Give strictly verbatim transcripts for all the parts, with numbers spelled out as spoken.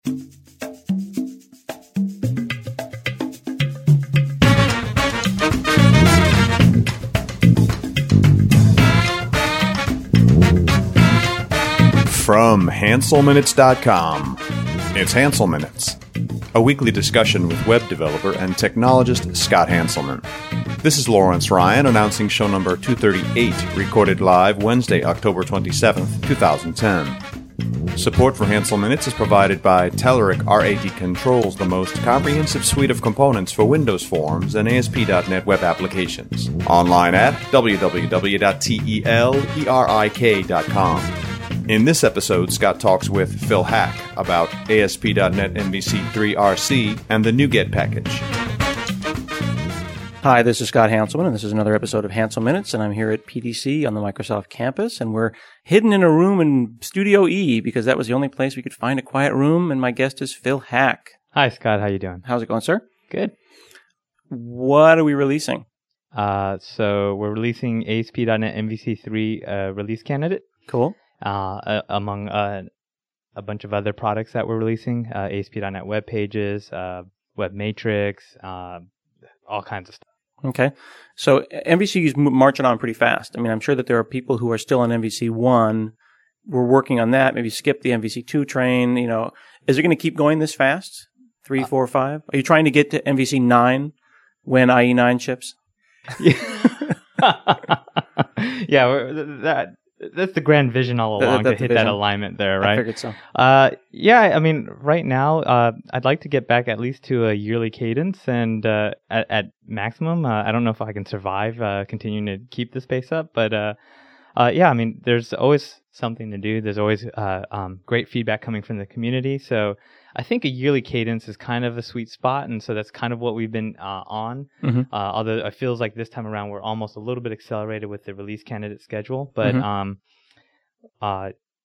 From Hansel Minutes dot com, it's Hansel Minutes, a weekly discussion with web developer and technologist Scott Hanselman. This is Lawrence Ryan announcing show number two thirty-eight, recorded live Wednesday, October twenty-seventh, twenty ten. Support for Hansel Minutes is provided by Telerik R eighty Controls, the most comprehensive suite of components for Windows Forms and A S P dot net web applications. Online at w w w dot telerik dot com. In this episode, Scott talks with Phil Hack about A S P dot net M V C three R C and the NuGet package. Hi, this is Scott Hanselman, and this is another episode of Hansel Minutes, and I'm here at P D C on the Microsoft campus, and we're hidden in a room in Studio E because that was the only place we could find a quiet room, and my guest is Phil Hack. Hi, Scott. How you doing? How's it going, sir? Good. What are we releasing? Uh, so we're releasing A S P dot net M V C three uh, release candidate. Cool. Uh, among uh, a bunch of other products that we're releasing, uh, A S P dot net web pages, uh, web matrix, uh, all kinds of stuff. Okay. So M V C is marching on pretty fast. I mean, I'm sure that there are people who are still on M V C one. We're working on that. Maybe skip the M V C two train. You know, is it going to keep going this fast? Three, four, five? Are you trying to get to M V C nine when I E nine ships? Yeah, yeah we're, that. That's the grand vision all along, that, to hit that alignment there, right? I figured so. Uh, yeah, I mean, right now, uh, I'd like to get back at least to a yearly cadence, and uh, at, at maximum, uh, I don't know if I can survive uh, continuing to keep this pace up, but uh, uh, yeah, I mean, there's always something to do. There's always uh, um, great feedback coming from the community, so I think a yearly cadence is kind of a sweet spot, and so that's kind of what we've been uh, on. Mm-hmm. Uh, although it feels like this time around we're almost a little bit accelerated with the release candidate schedule, but mm-hmm. um, uh,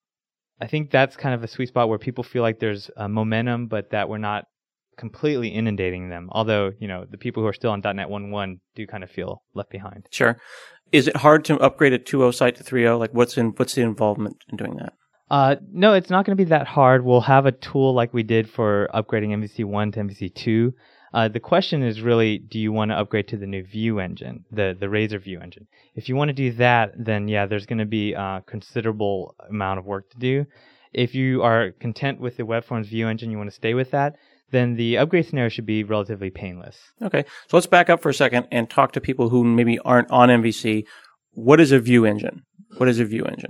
I think that's kind of a sweet spot where people feel like there's uh, momentum, but that we're not completely inundating them. Although, you know, the people who are still on .NET one point one do kind of feel left behind. Sure. Is it hard to upgrade a two point oh site to three point oh? Like, what's in what's the involvement in doing that? Uh, no, it's not going to be that hard. We'll have a tool like we did for upgrading M V C one to M V C two. Uh, the question is really, do you want to upgrade to the new Vue engine, the, the Razor Vue engine? If you want to do that, then yeah, there's going to be a considerable amount of work to do. If you are content with the WebForms Vue engine, you want to stay with that, then the upgrade scenario should be relatively painless. Okay, so let's back up for a second and talk to people who maybe aren't on M V C. What is a Vue engine? What is a Vue engine?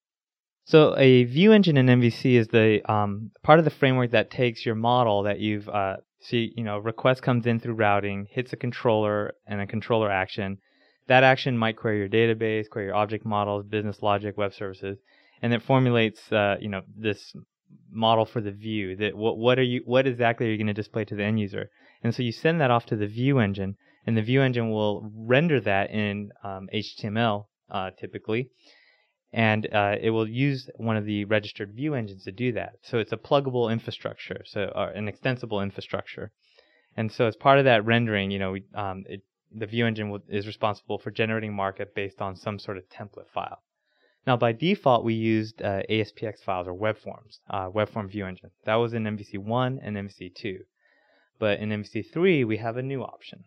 So a Vue engine in M V C is the um, part of the framework that takes your model that you've uh, see, you know, request comes in through routing, hits a controller and a controller action. That action might query your database, query your object models, business logic, web services, and it formulates, uh, you know, this model for the view. That what what are you, what exactly are you going to display to the end user? And so you send that off to the Vue engine, and the Vue engine will render that in um, H T M L uh, typically. And uh, it will use one of the registered Vue engines to do that. So it's a pluggable infrastructure, so or an extensible infrastructure. And so as part of that rendering, you know, we, um, it, the Vue engine will, is responsible for generating markup based on some sort of template file. Now, by default, we used uh, A S P X files or web forms, uh, web form Vue engine. That was in M V C one and M V C two. But in M V C three, we have a new option.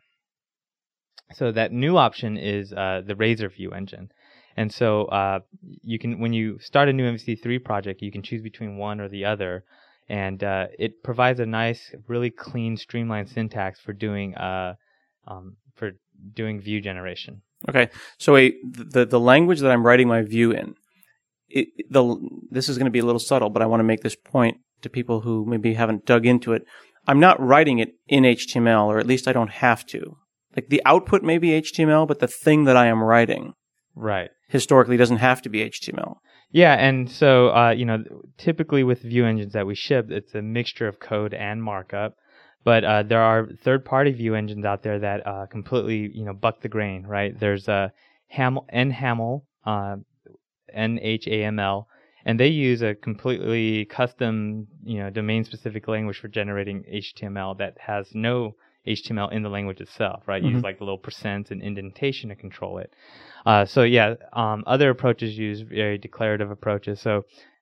So that new option is uh, the Razor Vue engine. And so uh, you can, when you start a new M V C three project, you can choose between one or the other, and uh, it provides a nice, really clean, streamlined syntax for doing uh, um, for doing Vue generation. Okay, so a the the language that I'm writing my Vue in, it, the this is going to be a little subtle, but I want to make this point to people who maybe haven't dug into it. I'm not writing it in H T M L, or at least I don't have to. Like the output may be H T M L, but the thing that I am writing, right, historically doesn't have to be H T M L. Yeah, and so uh, you know, typically with Vue engines that we ship, it's a mixture of code and markup. But uh, there are third-party Vue engines out there that uh, completely, you know, buck the grain, right? There's a Haml, NHaml, uh, N H A M L, and they use a completely custom, you know, domain-specific language for generating H T M L that has no H T M L in the language itself, right? Mm-hmm. Use like the little percent and indentation to control it. Uh, so yeah, um, other approaches use very declarative approaches. So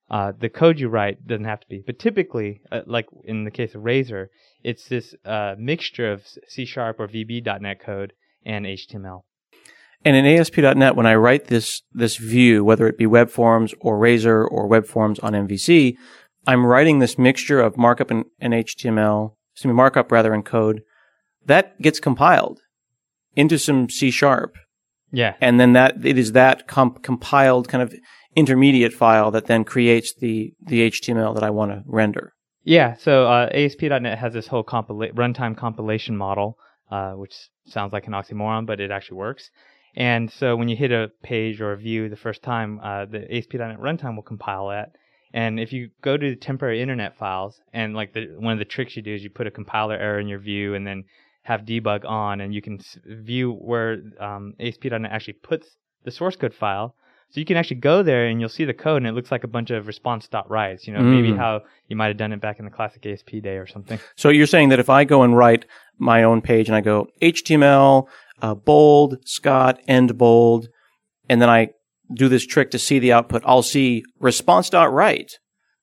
Uh, the code you write doesn't have to be. But typically, uh, like in the case of Razor, it's this uh, mixture of C Sharp or V B dot net code and H T M L. And in A S P dot net, when I write this this view, whether it be web forms or Razor or web forms on M V C, I'm writing this mixture of markup and, and H T M L, excuse me, markup rather in code. That gets compiled into some C Sharp. Yeah. And then that it is that comp- compiled kind of intermediate file that then creates the, the H T M L that I want to render. Yeah. So uh, A S P dot net has this whole compila- runtime compilation model, uh, which sounds like an oxymoron, but it actually works. And so when you hit a page or a view the first time, uh, the A S P dot net runtime will compile that. And if you go to the temporary internet files, and like the, one of the tricks you do is you put a compiler error in your view and then have debug on, and you can view where um, A S P dot net actually puts the source code file. So you can actually go there and you'll see the code, and it looks like a bunch of response.writes, you know, mm. maybe how you might have done it back in the classic A S P day or something. So you're saying that if I go and write my own page and I go H T M L, uh, bold, Scott, end bold, and then I do this trick to see the output, I'll see response.write,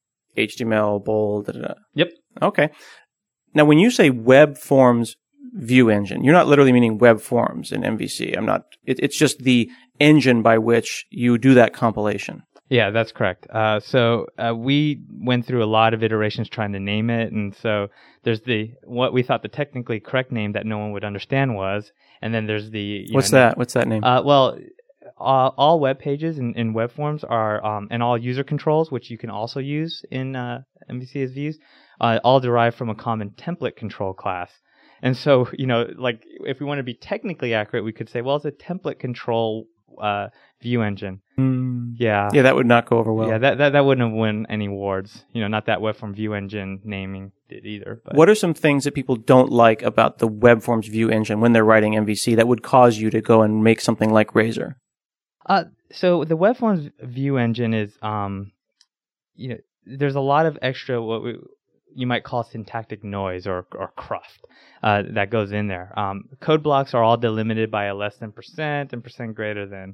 H T M L, bold, da, da, da. Yep. Okay. Now, when you say web forms view engine, you're not literally meaning web forms in M V C. I'm not, it, it's just the engine by which you do that compilation. Yeah, that's correct. Uh, so uh, we went through a lot of iterations trying to name it, and so there's the what we thought the technically correct name that no one would understand was, and then there's the you what's know, that? What's that name? Uh, well, all, all web pages in, in web forms are, um, and all user controls, which you can also use in uh, M V C as views, uh, all derive from a common template control class. And so, you know, like if we want to be technically accurate, we could say, well, it's a template control uh, view engine. Mm. Yeah. Yeah, that would not go over well. Yeah, that, that that wouldn't have won any awards. You know, not that web form view engine naming did either. But. What are some things that people don't like about the web forms view engine when they're writing M V C that would cause you to go and make something like Razor? Uh, so the web forms view engine is, um, you know, there's a lot of extra what we you might call syntactic noise or or cruft uh, that goes in there. Um, code blocks are all delimited by a less than percent and percent greater than.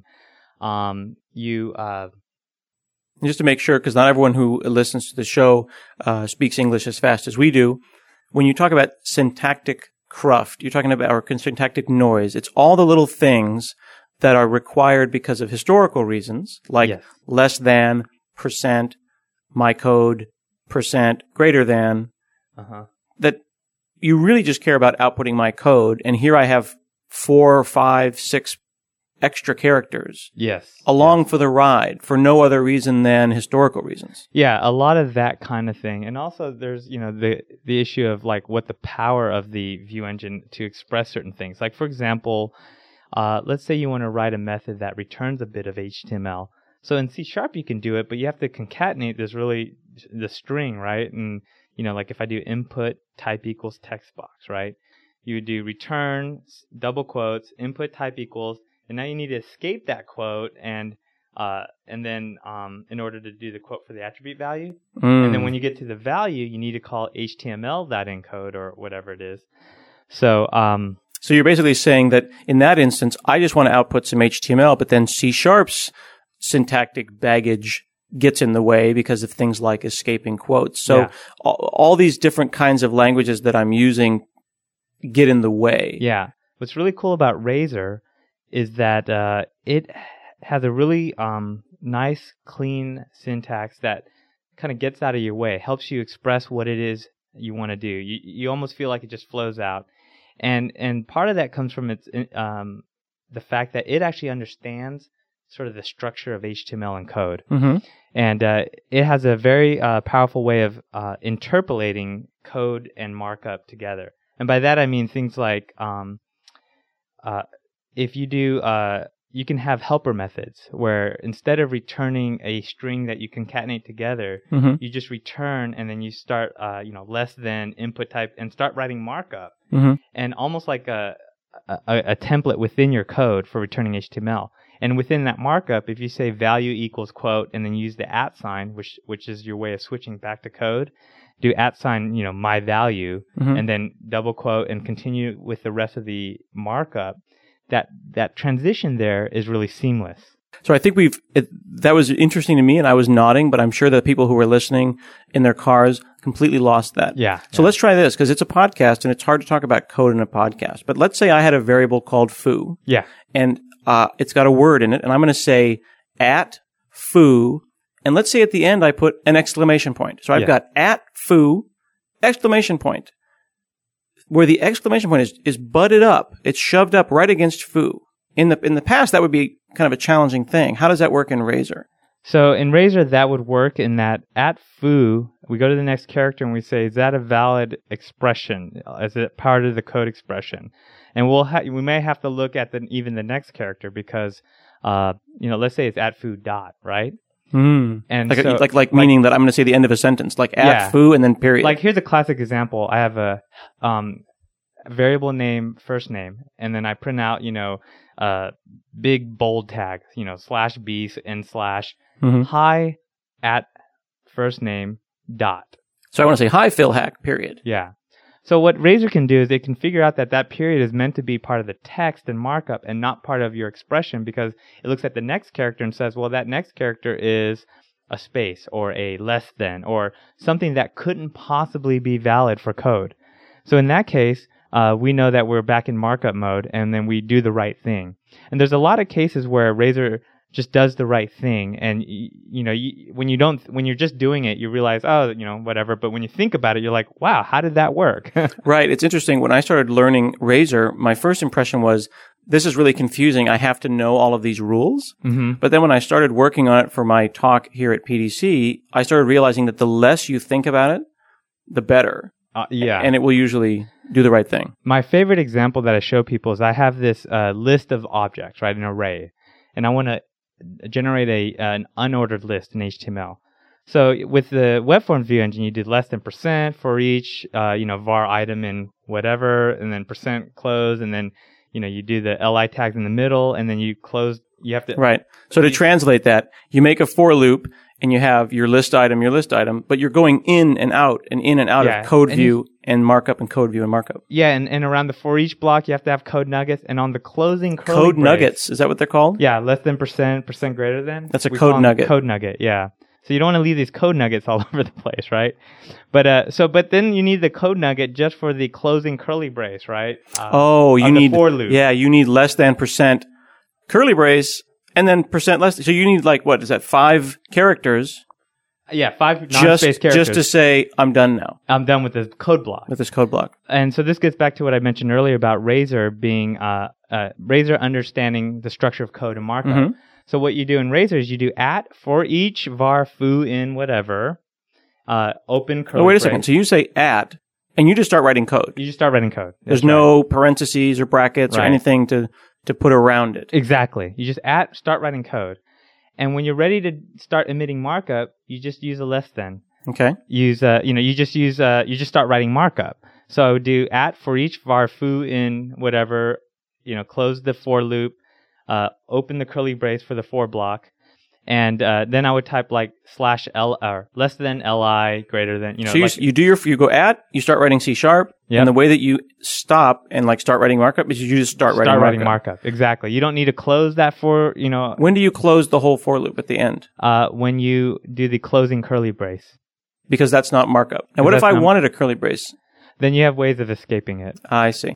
Um, you uh, just to make sure, because not everyone who listens to the show uh, speaks English as fast as we do. When you talk about syntactic cruft, you're talking about or syntactic noise. It's all the little things that are required because of historical reasons, like yes. less than, percent, my code, percent, greater than, uh-huh. that you really just care about outputting my code. And here I have four, five, six extra characters. Yes. Along yes. for the ride for no other reason than historical reasons. Yeah, a lot of that kind of thing. And also there's, you know, the the issue of like what the power of the view engine to express certain things. Like for example, uh, let's say you want to write a method that returns a bit of H T M L. So in C Sharp you can do it, but you have to concatenate this really the string, right? And you know, like if I do input type equals text box, right? You would do return double quotes input type equals, and now you need to escape that quote and uh, and then um, in order to do the quote for the attribute value, mm. and then when you get to the value, you need to call H T M L that encode or whatever it is. So. Um, So you're basically saying that in that instance, I just want to output some H T M L, but then C Sharp's syntactic baggage gets in the way because of things like escaping quotes. So yeah. all, all these different kinds of languages that I'm using get in the way. Yeah. What's really cool about Razor is that uh, it has a really um, nice, clean syntax that kind of gets out of your way, helps you express what it is you want to do. You, you almost feel like it just flows out. And and part of that comes from its um, the fact that it actually understands sort of the structure of H T M L and code. Mm-hmm. And uh, it has a very uh, powerful way of uh, interpolating code and markup together. And by that I mean things like um, uh, if you do, uh, you can have helper methods where instead of returning a string that you concatenate together, mm-hmm. you just return and then you start, uh, you know, less than input type and start writing markup. Mm-hmm. And almost like a, a a template within your code for returning H T M L. And within that markup, if you say value equals quote and then use the at sign, which which is your way of switching back to code, do at sign, you know, my value, mm-hmm. and then double quote and continue with the rest of the markup, that that transition there is really seamless. So I think we've, it, that was interesting to me and I was nodding, but I'm sure that people who were listening in their cars completely lost that. Yeah. So yeah. let's try this because it's a podcast and it's hard to talk about code in a podcast. But let's say I had a variable called foo. Yeah. And uh, it's got a word in it and I'm going to say at foo. And let's say at the end I put an exclamation point. So I've Yeah. got at foo, exclamation point. Where the exclamation point is, is butted up. It's shoved up right against foo. In the in the past, that would be kind of a challenging thing. How does that work in Razor? So in Razor, that would work in that at foo, we go to the next character and we say, is that a valid expression? Is it part of the code expression? And we'll ha- we may have to look at the, even the next character because, uh, you know, let's say it's at foo dot, right? Mm. And like, so, like, like meaning that I'm going to say the end of a sentence, like at Yeah. foo and then period. Like here's a classic example. I have a um, variable name, first name, and then I print out, you know, uh, big bold tag, you know, slash b and slash Mhm. hi at first name dot. So I want to say hi, Phil Hack, period. Yeah. So what Razor can do is it can figure out that that period is meant to be part of the text and markup and not part of your expression because it looks at the next character and says, well, that next character is a space or a less than or something that couldn't possibly be valid for code. So in that case, uh, we know that we're back in markup mode and then we do the right thing. And there's a lot of cases where Razor just does the right thing. And, y- you know, you, when you don't, when you're just doing it, you realize, oh, you know, whatever. But when you think about it, you're like, wow, how did that work? Right. It's interesting. When I started learning Razor, my first impression was, this is really confusing. I have to know all of these rules. Mm-hmm. But then when I started working on it for my talk here at P D C, I started realizing that the less you think about it, the better. Uh, yeah. And it will usually do the right thing. My favorite example that I show people is I have this uh, list of objects, right, an array, and I want to generate a an unordered list in H T M L. So with the web forms view engine, you did less than percent for each, uh, you know, var item in whatever, and then percent close, and then, you know, you do the li tags in the middle, and then you close. You have to Right. So to translate that, you make a for loop and you have your list item, your list item, but you're going in and out and in and out Yeah, of code and view and markup and code view and markup. Yeah, and, and around the for each block, you have to have code nuggets, and on the closing curly Code brace- nuggets. Is that what they're called? Yeah, less than percent, percent greater than. That's a We code call them nugget. Code nugget, yeah. So you don't want to leave these code nuggets all over the place, right? But uh, so but then you need the code nugget just for the closing curly brace, right? Uh, Oh, you of the need for loop. Yeah, you need less than percent curly brace and then percent less. So you need like what is that? Five characters Yeah, five just non-space characters. just to say I'm done now I'm done with the code block. with this code block. And so this gets back to what I mentioned earlier about Razor being uh, uh, Razor understanding the structure of code and markup. Mhm. So what you do in Razor is you do at for each var foo in whatever uh, open curly Oh, wait a brace. second. So you say at and you just start writing code. You just start writing code. There's That's right. no parentheses or brackets or Right. anything to to put around it. Exactly. You just at start writing code. And when you're ready to start emitting markup, you just use a less than. Okay. Use uh you know, you just use uh you just start writing markup. So I would do at for each var foo in whatever, you know, close the for loop, uh open the curly brace for the for block, and uh then I would type like slash l or less than li greater than, you know, So you, like, you do your you go at you start writing C sharp Yep. and the way that you stop and like start writing markup is you just start, start writing, writing markup. markup. Exactly. You don't need to close that for, you know, When do you close the whole for loop at the end? uh when you do the closing curly brace. Because that's not markup. Now, what if That's I not- wanted a curly brace? Then you have ways of escaping it. I see.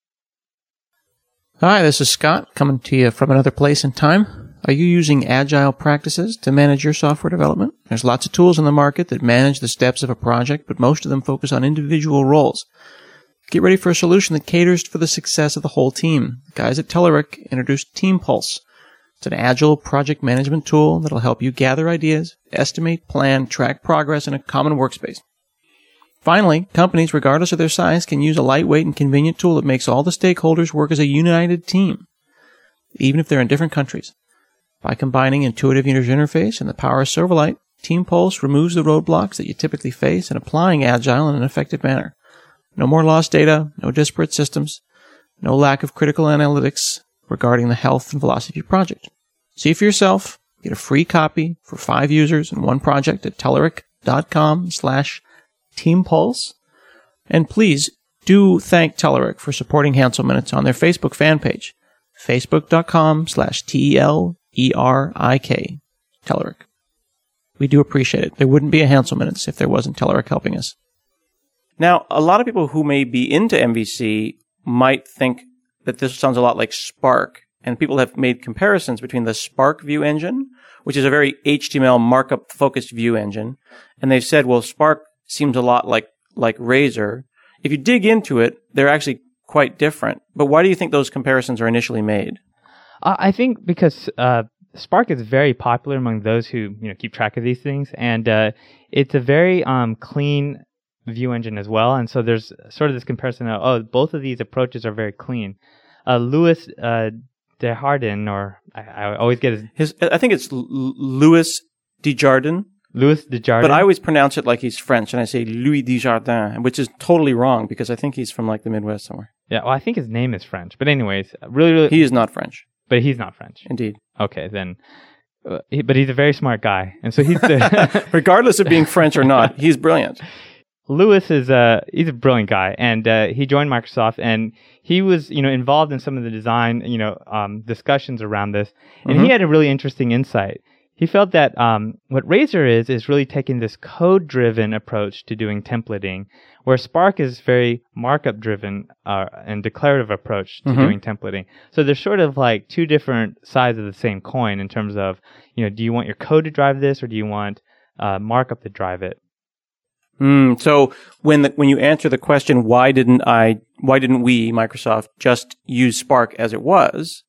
Hi, this is Scott coming to you from another place and time. Are you using agile practices to manage your software development? There's lots of tools in the market that manage the steps of a project, but most of them focus on individual roles. Get ready for a solution that caters for the success of the whole team. The guys at Telerik introduced Team Pulse. It's an agile project management tool that'll help you gather ideas, estimate, plan, track progress in a common workspace. Finally, companies, regardless of their size, can use a lightweight and convenient tool that makes all the stakeholders work as a united team, even if they're in different countries. By combining intuitive user interface and the power of Silverlight, Team Pulse removes the roadblocks that you typically face in applying Agile in an effective manner. No more lost data, no disparate systems, no lack of critical analytics regarding the health and velocity of your project. See for yourself. Get a free copy for five users and one project at Telerik.com slash Team Pulse. And please do thank Telerik for supporting Hansel Minutes on their Facebook fan page, facebook.com slash T-E-L E R I K, Telerik. We do appreciate it. There wouldn't be a Hansel Minutes if there wasn't Telerik helping us. Now, a lot of people who may be into M V C might think that this sounds a lot like Spark, and people have made comparisons between the Spark view engine, which is a very H T M L markup-focused view engine, and they've said, well, Spark seems a lot like, like Razor. If you dig into it, they're actually quite different. But why do you think those comparisons are initially made? Uh, I think because uh, Spark is very popular among those who you know keep track of these things, and uh, it's a very um, clean view engine as well. And so there's sort of this comparison of, oh, both of these approaches are very clean. Uh, Louis uh, Desjardins, or I, I always get his... his I think it's L- Louis Desjardins. Louis Desjardins. But I always pronounce it like he's French, and I say Louis Desjardins, which is totally wrong because I think he's from like the Midwest somewhere. Yeah, well, I think his name is French. But anyways, really, really... He is not French. But he's not French. Indeed. Okay, then... Uh, he, but he's a very smart guy. And so he's... the Regardless of being French or not, he's brilliant. Louis is a he's a brilliant guy, and uh, he joined Microsoft, and he was you know involved in some of the design you know um, discussions around this, and mm-hmm. he had a really interesting insight. He felt that um, what Razor is is really taking this code-driven approach to doing templating, where Spark is very markup-driven uh, and declarative approach to mm-hmm. doing templating. So they're sort of like two different sides of the same coin in terms of you know do you want your code to drive this, or do you want uh, markup to drive it? Mm, so when the, when you answer the question, why didn't I, why didn't we, Microsoft, just use Spark as it was?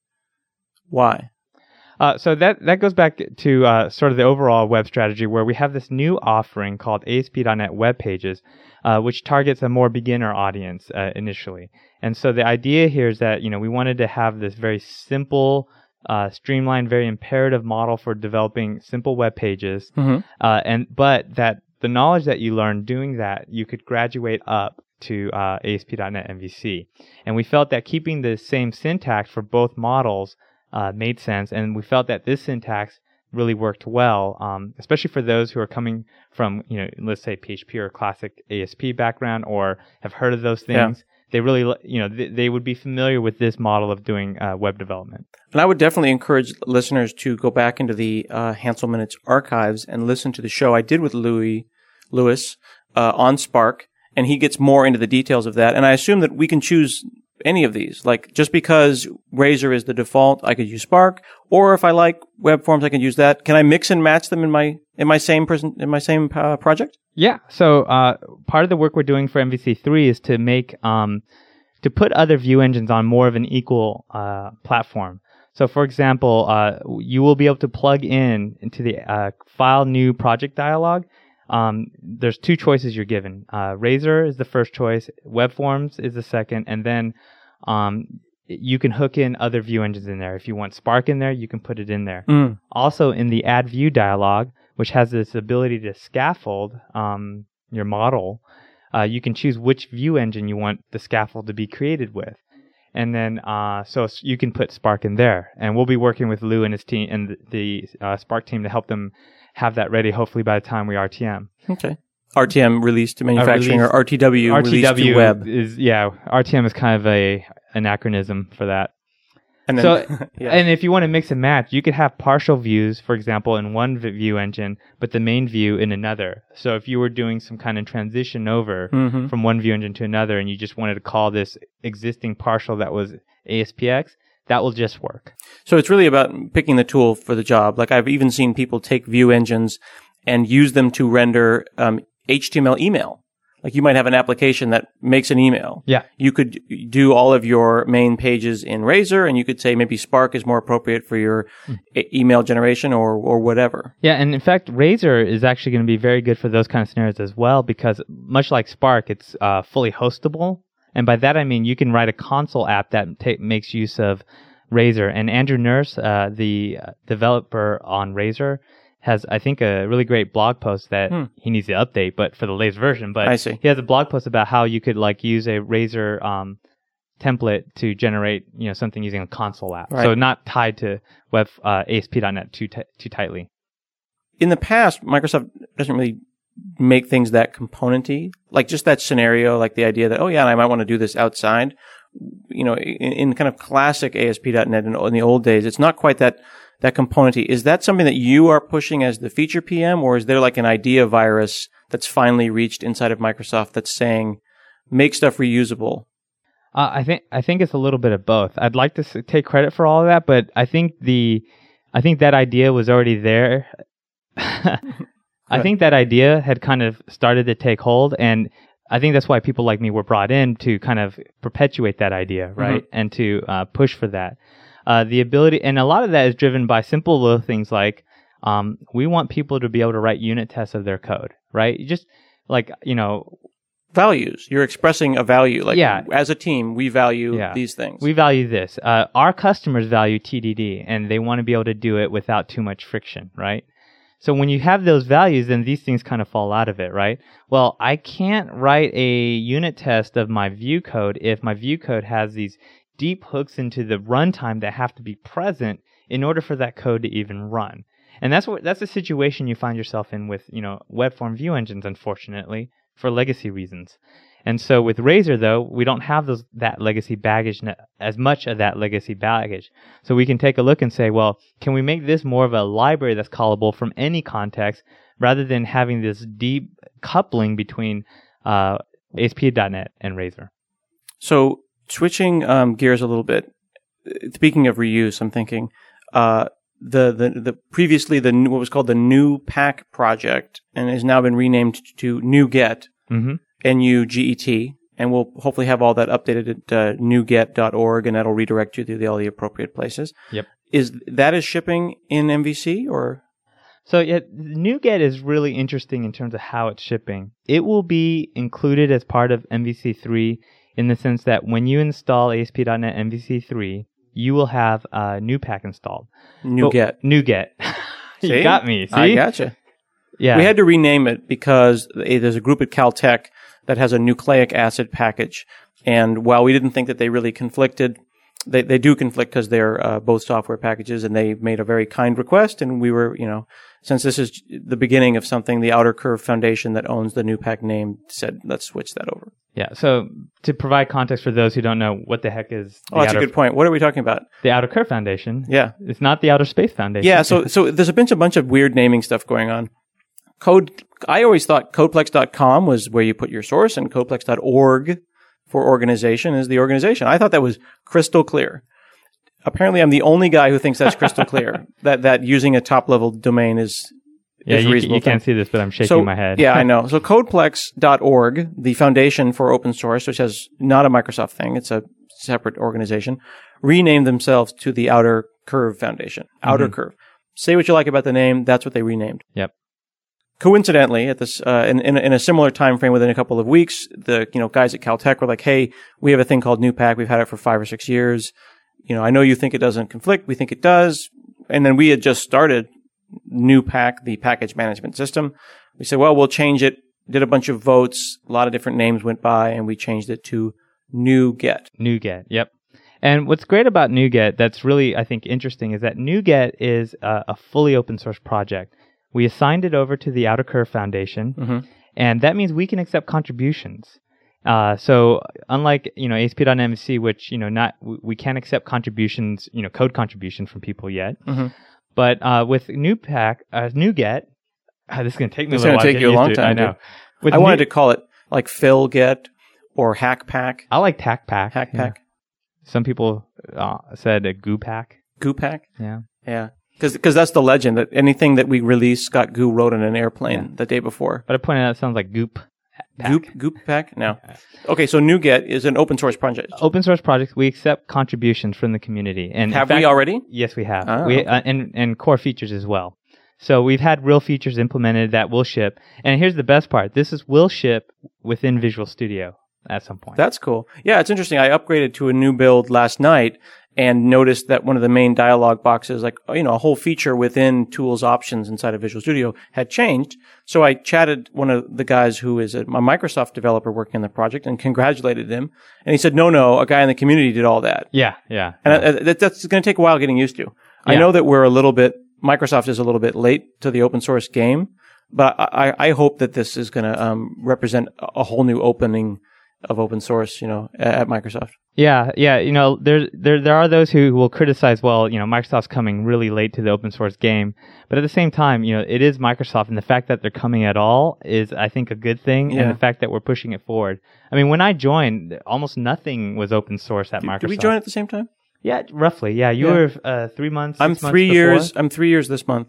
Why? Uh, so that, that goes back to uh, sort of the overall web strategy, where we have this new offering called A S P dot net Web Pages, uh, which targets a more beginner audience uh, initially. And so the idea here is that you know we wanted to have this very simple, uh, streamlined, very imperative model for developing simple web pages, mm-hmm. uh, and but that the knowledge that you learn doing that, you could graduate up to uh, A S P dot net M V C. And we felt that keeping the same syntax for both models uh, made sense, and we felt that this syntax really worked well, um, especially for those who are coming from, you know, let's say P H P or classic A S P background, or have heard of those things. Yeah. They really, you know, th- they would be familiar with this model of doing uh, web development. And I would definitely encourage listeners to go back into the uh, Hansel Minutes archives and listen to the show I did with Louis Louis uh, on Spark, and he gets more into the details of that. And I assume that we can choose any of these. Like, just because Razor is the default, I could use Spark, or if I like web forms, I can use that. Can I mix and match them in my in my same person in my same uh, project? Yeah. So uh, part of the work we're doing for M V C three is to make um, to put other view engines on more of an equal uh, platform. So, for example, uh, you will be able to plug in into the uh, file new project dialog. Um, there's two choices you're given. Uh, Razor is the first choice, Web Forms is the second, and then um, you can hook in other view engines in there. If you want Spark in there, you can put it in there. Mm. Also, in the Add View dialog, which has this ability to scaffold um, your model, uh, you can choose which view engine you want the scaffold to be created with. And then, uh, so you can put Spark in there. And we'll be working with Lou and his team and the uh, Spark team to help them have that ready, hopefully by the time we R T M. Okay. R T M released to manufacturing, release, or R T W, R T W released to web. Is, yeah, R T M is kind of a anachronism for that. And then, so, yeah. And if you want to mix and match, you could have partial views, for example, in one view engine, but the main view in another. So if you were doing some kind of transition over mm-hmm. from one view engine to another, and you just wanted to call this existing partial that was A S P X, that will just work. So it's really about picking the tool for the job. Like, I've even seen people take view engines and use them to render um, H T M L email. Like, you might have an application that makes an email. Yeah. You could do all of your main pages in Razor, and you could say maybe Spark is more appropriate for your mm. e- email generation or, or whatever. Yeah, and in fact, Razor is actually going to be very good for those kind of scenarios as well, because much like Spark, it's uh, fully hostable. And by that, I mean you can write a console app that ta- makes use of Razor. And Andrew Nurse, uh, the developer on Razor, has, I think, a really great blog post that hmm. he needs to update, but for the latest version. But I see. He has a blog post about how you could like use a Razor um, template to generate, you know, something using a console app. Right. So not tied to web uh, A S P dot net too t- too tightly. In the past, Microsoft doesn't really make things that componenty, like just that scenario, like the idea that, oh yeah, I might want to do this outside. You know, in, in kind of classic A S P dot net in, in the old days, it's not quite that that componenty. Is that something that you are pushing as the feature P M, or is there like an idea virus that's finally reached inside of Microsoft that's saying, make stuff reusable? Uh, I think I think it's a little bit of both. I'd like to s- take credit for all of that, but I think the I think that idea was already there. I think that idea had kind of started to take hold, and I think that's why people like me were brought in to kind of perpetuate that idea, right? Mm-hmm. And to uh, push for that. Uh, the ability, and a lot of that is driven by simple little things like um, we want people to be able to write unit tests of their code, right? Just like, you know, values. You're expressing a value. Like, yeah. As a team, we value yeah. these things. We value this. Uh, our customers value T D D, and they want to be able to do it without too much friction, right? So when you have those values, then these things kind of fall out of it, right? Well, I can't write a unit test of my Vue code if my Vue code has these deep hooks into the runtime that have to be present in order for that code to even run. And that's what that's the situation you find yourself in with, you know, web form view engines, unfortunately, for legacy reasons. And so with Razor, though, we don't have those that legacy baggage, as much of that legacy baggage. So we can take a look and say, well, can we make this more of a library that's callable from any context rather than having this deep coupling between uh, A S P dot net and Razor? So switching um, gears a little bit, speaking of reuse, I'm thinking uh, the, the the previously the what was called the NuPack project and has now been renamed to NuGet. Mm-hmm. N U G E T, and we'll hopefully have all that updated at uh, nuget dot org, and that'll redirect you to the, all the appropriate places. Yep. Is that is shipping in M V C or? So yeah, NuGet is really interesting in terms of how it's shipping. It will be included as part of M V C three in the sense that when you install A S P dot net M V C three, you will have uh, NuPack installed. NuGet. But, NuGet. You got me. See? I gotcha. Yeah. We had to rename it because there's a group at Caltech that has a nucleic acid package. And while we didn't think that they really conflicted, they, they do conflict because they're uh, both software packages, and they made a very kind request. And we were, you know, since this is the beginning of something, the Outer Curve Foundation that owns the NuPack name said, let's switch that over. Yeah. So to provide context for those who don't know what the heck is the Oh, that's Outer, a good point. What are we talking about? The Outer Curve Foundation. Yeah. It's not the Outer Space Foundation. Yeah. So, so there's a bunch, a bunch of weird naming stuff going on. Code, I always thought codeplex dot com was where you put your source, and codeplex dot org for organization is the organization. I thought that was crystal clear. Apparently, I'm the only guy who thinks that's crystal clear, that, that using a top-level domain is, yeah, is you, reasonable. you can't see this, but I'm shaking so, my head. Yeah, I know. So codeplex dot org, the foundation for open source, which has not a Microsoft thing, it's a separate organization, renamed themselves to the Outer Curve Foundation. Outer mm-hmm. Curve. Say what you like about the name, that's what they renamed. Yep. Coincidentally, at this, uh, in, in, in a similar time frame within a couple of weeks, the, you know, guys at Caltech were like, hey, we have a thing called NuPack. We've had it for five or six years. You know, I know you think it doesn't conflict. We think it does. And then we had just started NuPack, the package management system. We said, well, we'll change it. Did a bunch of votes. A lot of different names went by, and we changed it to NuGet. NuGet. Yep. And what's great about NuGet that's really, I think, interesting is that NuGet is a, a fully open source project. We assigned it over to the Outer Curve Foundation, mm-hmm. and that means we can accept contributions. Uh, so unlike, you know, A S P dot net M V C, which, you know, not, we can't accept contributions, you know, code contributions from people yet. Mm-hmm. But, uh, with NuPack, uh, NuGet, uh, this is going to take me it's a little while. It's going to take you a long time. I know. With I Nu- wanted to call it like PhilGet or HackPack. I like TackPack. HackPack. Yeah. Some people, uh, said a GooPack. GooPack? Yeah. Yeah. Because because that's the legend, that anything that we release, Scott Goo wrote in an airplane yeah. the day before. But I pointed out it sounds like Goop Pack. Goop Goop Pack? No. Okay, so NuGet is an open source project. Open source project. We accept contributions from the community. And have fact, we already? Yes, we have. Oh. We uh, and and core features as well. So we've had real features implemented that will ship. And here's the best part: this is will ship within Visual Studio at some point. That's cool. Yeah, it's interesting. I upgraded to a new build last night and noticed that one of the main dialog boxes, like, you know, a whole feature within tools options inside of Visual Studio had changed. So I chatted one of the guys who is a, a Microsoft developer working on the project and congratulated him. And he said, no, no, a guy in the community did all that. Yeah, yeah. And yeah. I, I, that, that's going to take a while getting used to. Yeah. I know that we're a little bit, Microsoft is a little bit late to the open source game, but I, I hope that this is going to um, represent a whole new opening of open source, you know, at, at Microsoft. Yeah, yeah. You know, there, there, there are those who will criticize, well, you know, Microsoft's coming really late to the open source game. But at the same time, you know, it is Microsoft, and the fact that they're coming at all is, I think, a good thing. Yeah. And the fact that we're pushing it forward. I mean, when I joined, almost nothing was open source at Did, Microsoft. did we join at the same time? Yeah, roughly. Yeah, you Yeah. were uh, three months. I'm six months three before. years. I'm three years this month.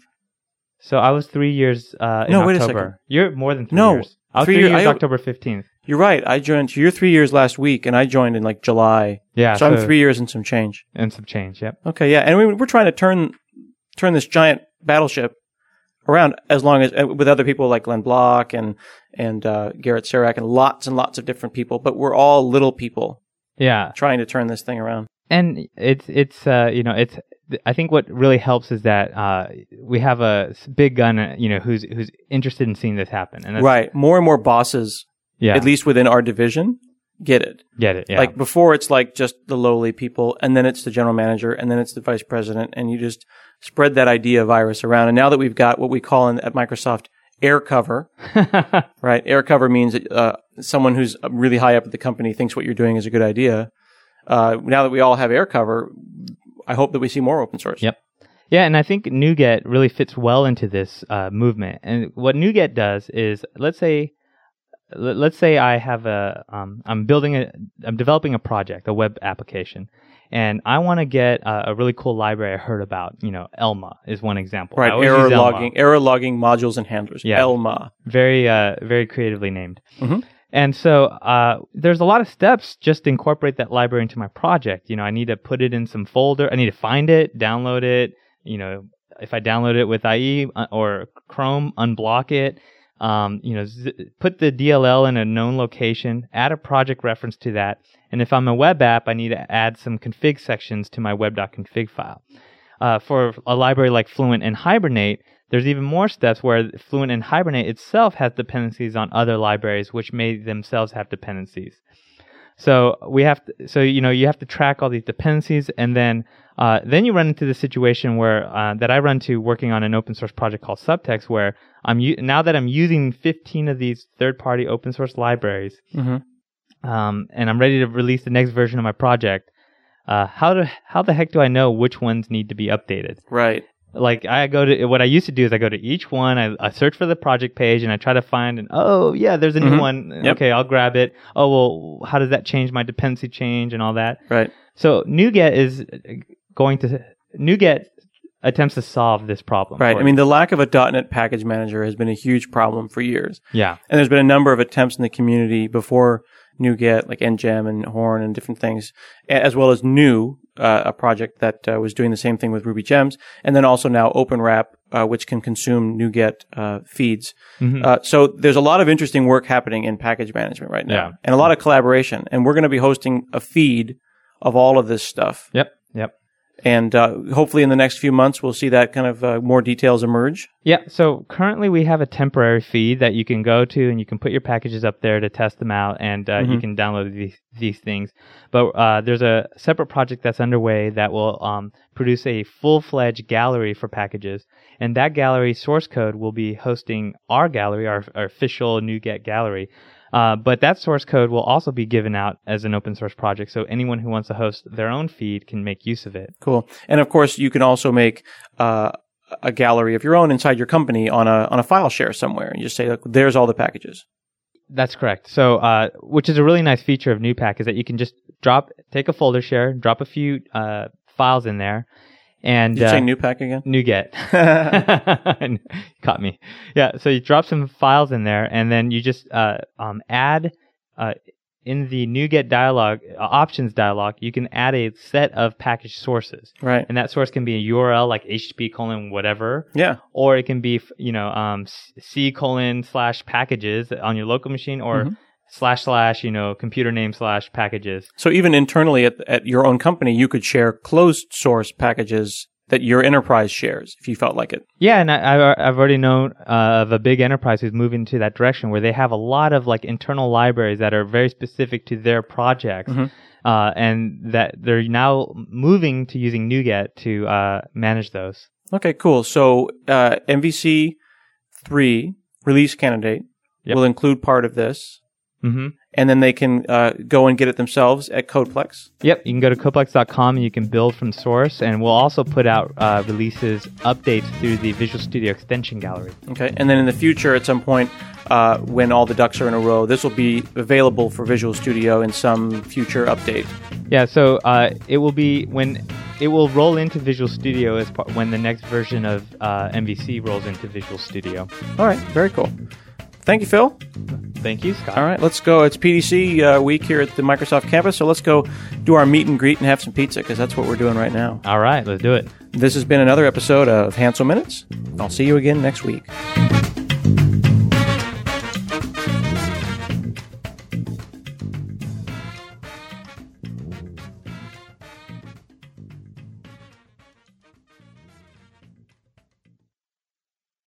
So I was three years uh, in No, October. wait a second. You're more than three No, years. I was three three, year- years I- October fifteenth. You're right. I joined. You're three years last week, and I joined in like July. Yeah, so, I'm three years and some change. and some change. Yep. Okay, yeah, and we, we're trying to turn turn this giant battleship around, as long as uh, with other people like Glenn Block and and uh, Garrett Serac and lots and lots of different people, but we're all little people Yeah, trying to turn this thing around. and it's it's uh, you know it's I think what really helps is that uh, we have a s- big gun, uh, you know, who's who's interested in seeing this happen. And that's, Right, more and more bosses, Yeah. at least within our division, get it. Get it. Yeah. Like before, it's like just the lowly people, and then it's the general manager, and then it's the vice president, and you just spread that idea virus around. And now that we've got what we call in, at Microsoft air cover, right? Air cover means uh, someone who's really high up at the company thinks what you're doing is a good idea. Uh, now that we all have air cover, I hope that we see more open source. Yep. Yeah, and I think NuGet really fits well into this uh, movement. And what NuGet does is, let's say, l- let's say I have a, um, I'm building a, I'm developing a project, a web application, and I want to get a, a really cool library I heard about. You know, Elma is one example. I Right, always error use Elma. logging, error logging modules and handlers. Yeah. Elma. Very, uh, very creatively named. Mhm. And so uh, there's a lot of steps just to incorporate that library into my project. You know, I need to put it in some folder. I need to find it, download it. You know, if I download it with I E uh, or Chrome, unblock it. Um, you know, z- put the D L L in a known location. Add a project reference to that. And if I'm a web app, I need to add some config sections to my web.config file. Uh, for a library like Fluent and Hibernate, there's even more steps where Fluent and Hibernate itself has dependencies on other libraries, which may themselves have dependencies. So we have to, so you know, you have to track all these dependencies, and then uh, then you run into the situation where uh, that I run to working on an open source project called Subtext, where I'm u- now that I'm using fifteen of these third-party open source libraries, Mm-hmm. um, and I'm ready to release the next version of my project. Uh, how do how the heck do I know which ones need to be updated? Right. Like I go to what I used to do is I go to each one, I, I search for the project page, and I try to find an oh yeah, there's a new Mhm. one. Yep. Okay, I'll grab it. Oh well, how does that change my dependency change and all that? Right. So NuGet is going to NuGet attempts to solve this problem. Right. for I mean, you. the lack of a .dot net package manager has been a huge problem for years. yeah, And there's been a number of attempts in the community before NuGet, like NGem and Horn and different things, a- as well as New, uh, a project that uh, was doing the same thing with Ruby Gems, and then also now OpenWrap, uh, which can consume NuGet uh, feeds. Mhm. Uh, so there's a lot of interesting work happening in package management right now, Yeah. and a lot of collaboration. And we're going to be hosting a feed of all of this stuff. Yep. Yep. And uh, hopefully in the next few months, we'll see that kind of uh, more details emerge. Yeah, so currently we have a temporary feed that you can go to, and you can put your packages up there to test them out, and uh, you Mhm. can download these these things. But uh, there's a separate project that's underway that will um, produce a full-fledged gallery for packages, and that gallery source code will be hosting our gallery, our, our official NuGet gallery. Uh, but that source code will also be given out as an open source project, so anyone who wants to host their own feed can make use of it. Cool. And of course, you can also make uh, a gallery of your own inside your company on a on a file share somewhere, and you just say, "Look, there's all the packages." That's correct. So, uh, which is a really nice feature of NuPack is that you can just drop, take a folder share, drop a few uh, files in there, and Did you uh, say NuPack again? NuGet. Caught me. Yeah. So you drop some files in there, and then you just uh, um, add uh, in the NuGet dialog uh, options dialog. You can add a set of package sources, Right. and that source can be a U R L like H T T P colon whatever, Yeah. or it can be you know um, C colon slash packages on your local machine, or Mhm. slash slash you know computer name slash packages. So even internally at at your own company, you could share closed source packages that your enterprise shares if you felt like it. Yeah, and I, I- I've already known uh, of a big enterprise who's moving to that direction where they have a lot of like internal libraries that are very specific to their projects, Mhm. uh, and that they're now moving to using NuGet to uh, manage those. Okay, cool. So uh, M V C three release candidate Yep. will include part of this. Mm-hmm. and then they can uh, go and get it themselves at Codeplex. Yep, you can go to codeplex dot com and you can build from source, and we'll also put out uh, releases, updates through the Visual Studio Extension Gallery. Okay, and then in the future, at some point, uh, when all the ducks are in a row, this will be available for Visual Studio in some future update. Yeah, so uh, it will be when it will roll into Visual Studio as part, when the next version of uh, M V C rolls into Visual Studio. All right, very cool. Thank you, Phil. Thank you, Scott. All right, let's go. It's P D C uh, week here at the Microsoft campus, so let's go do our meet and greet and have some pizza, because that's what we're doing right now. All right, let's do it. This has been another episode of Hansel Minutes. I'll see you again next week.